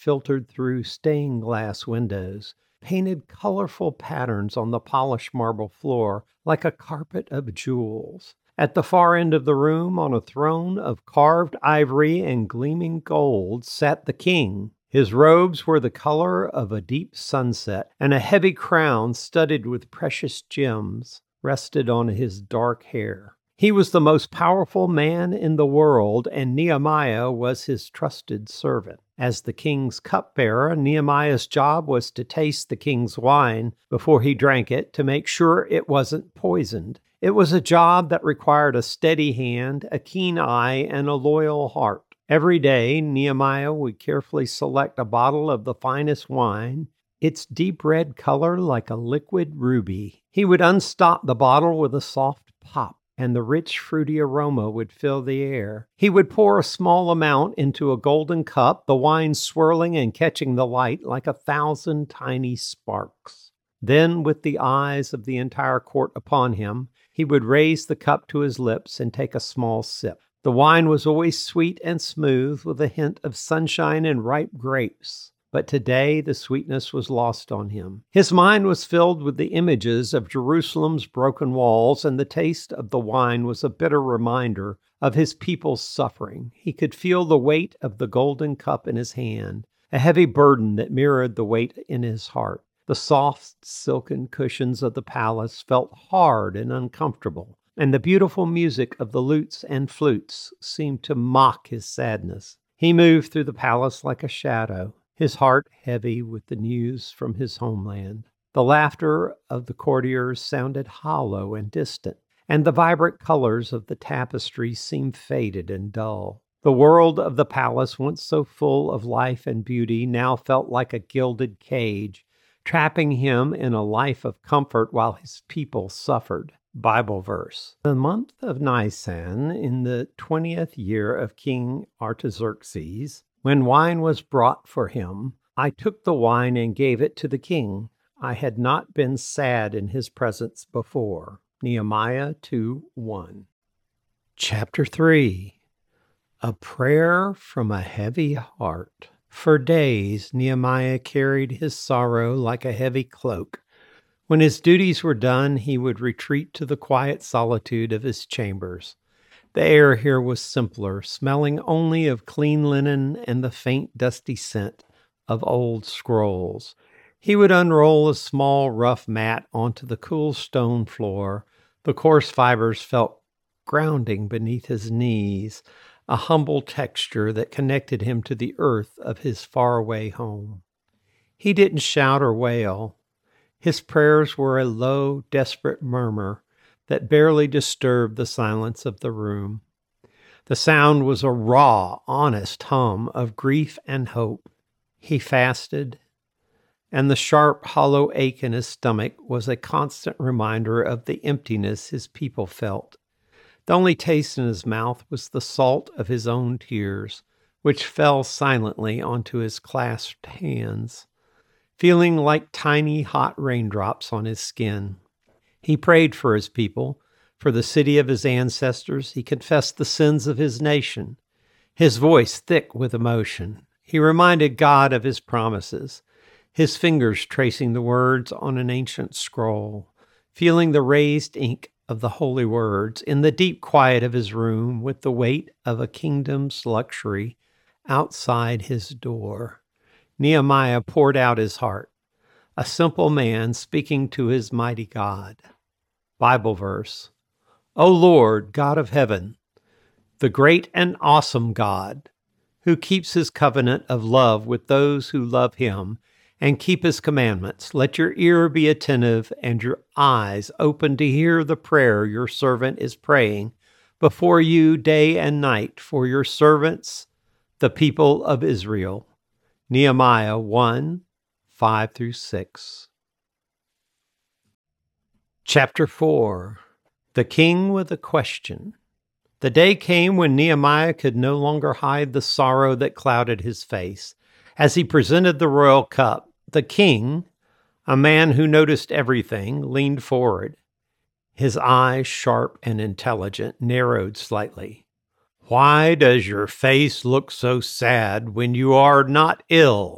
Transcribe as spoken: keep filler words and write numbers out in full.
filtered through stained glass windows, painted colorful patterns on the polished marble floor like a carpet of jewels. At the far end of the room, on a throne of carved ivory and gleaming gold, sat the king. His robes were the color of a deep sunset, and a heavy crown studded with precious gems rested on his dark hair. He was the most powerful man in the world, and Nehemiah was his trusted servant. As the king's cupbearer, Nehemiah's job was to taste the king's wine before he drank it to make sure it wasn't poisoned. It was a job that required a steady hand, a keen eye, and a loyal heart. Every day, Nehemiah would carefully select a bottle of the finest wine, its deep red color like a liquid ruby. He would unstop the bottle with a soft pop, and the rich, fruity aroma would fill the air. He would pour a small amount into a golden cup, the wine swirling and catching the light like a thousand tiny sparks. Then, with the eyes of the entire court upon him, he would raise the cup to his lips and take a small sip. The wine was always sweet and smooth, with a hint of sunshine and ripe grapes. But today the sweetness was lost on him. His mind was filled with the images of Jerusalem's broken walls, and the taste of the wine was a bitter reminder of his people's suffering. He could feel the weight of the golden cup in his hand, a heavy burden that mirrored the weight in his heart. The soft, silken cushions of the palace felt hard and uncomfortable, and the beautiful music of the lutes and flutes seemed to mock his sadness. He moved through the palace like a shadow, his heart heavy with the news from his homeland. The laughter of the courtiers sounded hollow and distant, and the vibrant colors of the tapestry seemed faded and dull. The world of the palace, once so full of life and beauty, now felt like a gilded cage, trapping him in a life of comfort while his people suffered. Bible verse. The month of Nisan, in the twentieth year of King Artaxerxes, when wine was brought for him, I took the wine and gave it to the king. I had not been sad in his presence before. Nehemiah two one. Chapter three. A prayer from a heavy heart. For days, Nehemiah carried his sorrow like a heavy cloak. When his duties were done, he would retreat to the quiet solitude of his chambers. The air here was simpler, smelling only of clean linen and the faint, dusty scent of old scrolls. He would unroll a small, rough mat onto the cool stone floor. The coarse fibers felt grounding beneath his knees, a humble texture that connected him to the earth of his faraway home. He didn't shout or wail. His prayers were a low, desperate murmur that barely disturbed the silence of the room. The sound was a raw, honest hum of grief and hope. He fasted, and the sharp, hollow ache in his stomach was a constant reminder of the emptiness his people felt. The only taste in his mouth was the salt of his own tears, which fell silently onto his clasped hands, feeling like tiny hot raindrops on his skin. He prayed for his people, for the city of his ancestors. He confessed the sins of his nation, his voice thick with emotion. He reminded God of his promises, his fingers tracing the words on an ancient scroll, feeling the raised ink of the holy words in the deep quiet of his room with the weight of a kingdom's luxury outside his door. Nehemiah poured out his heart, a simple man speaking to his mighty God. Bible verse. O Lord, God of heaven, the great and awesome God, who keeps his covenant of love with those who love him and keep his commandments, let your ear be attentive and your eyes open to hear the prayer your servant is praying before you day and night for your servants, the people of Israel. Nehemiah one, five through six. Chapter four. The King with a Question. The day came when Nehemiah could no longer hide the sorrow that clouded his face. As he presented the royal cup, the king, a man who noticed everything, leaned forward. His eyes, sharp and intelligent, narrowed slightly. "Why does your face look so sad when you are not ill?"